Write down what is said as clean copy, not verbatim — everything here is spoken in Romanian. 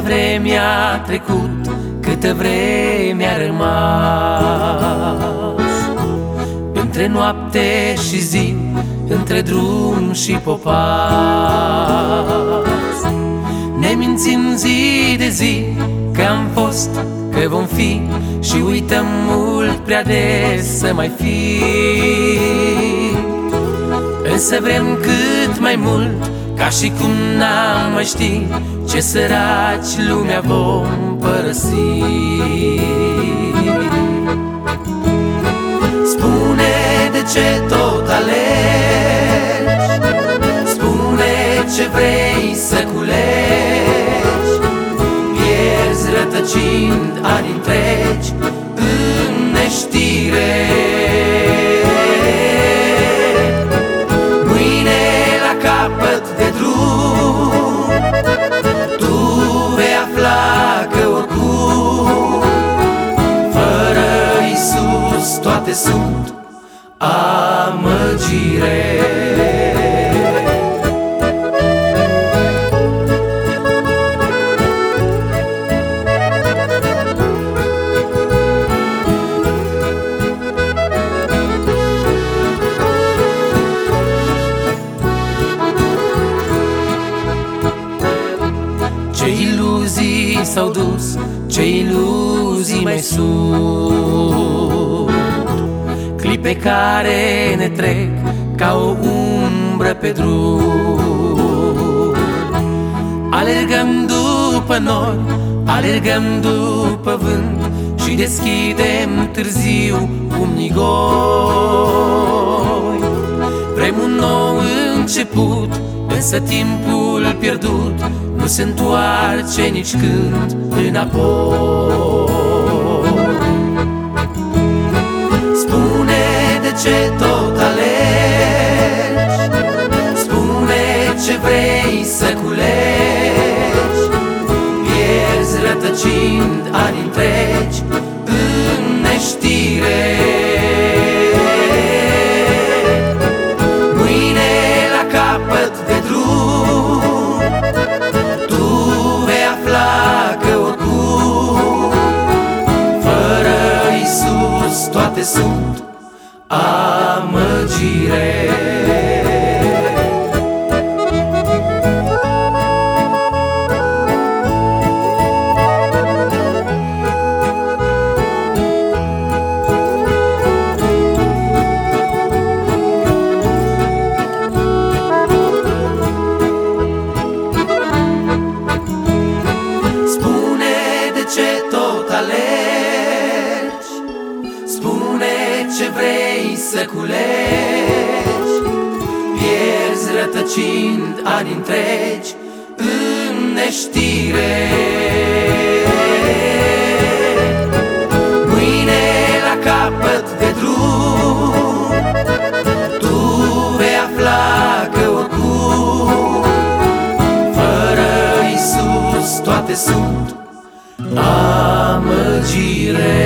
vreme a trecut, câtă vreme a rămas, între noapte și zi, între drum și popas. Ne mințim zi de zi că am fost, că vom fi, și uităm mult prea des să mai fi. Însă vrem cât mai mult, ca și cum n-am mai ști ce săraci lumea vom părăsi. Spune de ce tot alegi, spune ce vrei să culegi, pierzi rătăcind ani întregi în neștire. Mâine la capăt de drum tu vei afla că oricum fără Iisus toate sunt amăgire. Ce iluzii s-au dus, ce iluzii mai sunt, clipe care ne trec ca o umbră pe drum. Alergăm după nori, alergăm după vânt și deschidem târziu pumnii goi. Vrem un nou început, însă timpul pierdut nu se întoarce nici când înapoi. Spune de ce tot alegi, spune ce vrei să culegi, pierzi rătăcind ani întregi în neștire. Mâine la capăt de drum tu vei afla că oricum fără Iisus toate sunt amăgire. Spune ce vrei să culegi, pierzi rătăcind ani întregi în neștire. Mâine la capăt de drum tu vei afla că oricum fără Iisus toate sunt amăgire.